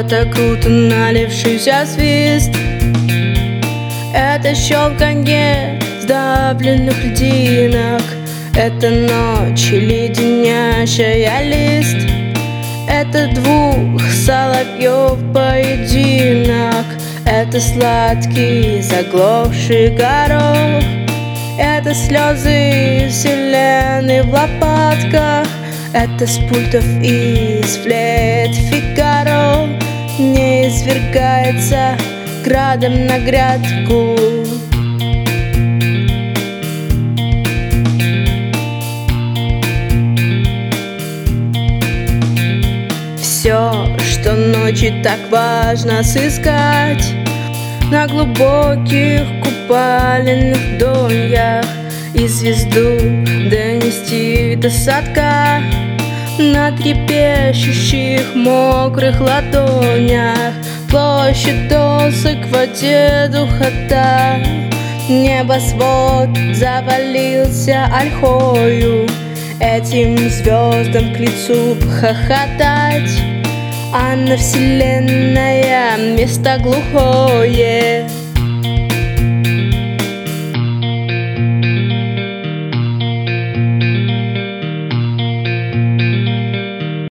Это круто налившийся свист, это щелканье сдавленных льдинок, это ночь леденящая лист, это двух соловьев поединок, это сладкий заглохший горох, это слезы вселенной в лопатках, это с пультов из флейт Фигаро не извергается градом на грядку. Все, что ночью так важно сыскать на глубоких купальных доньях, и звезду донести до садка на трепещущих мокрых ладонях. Площадь досок в воде духота, небосвод завалился ольхою, этим звездам к лицу хохотать, а на вселенная место глухое.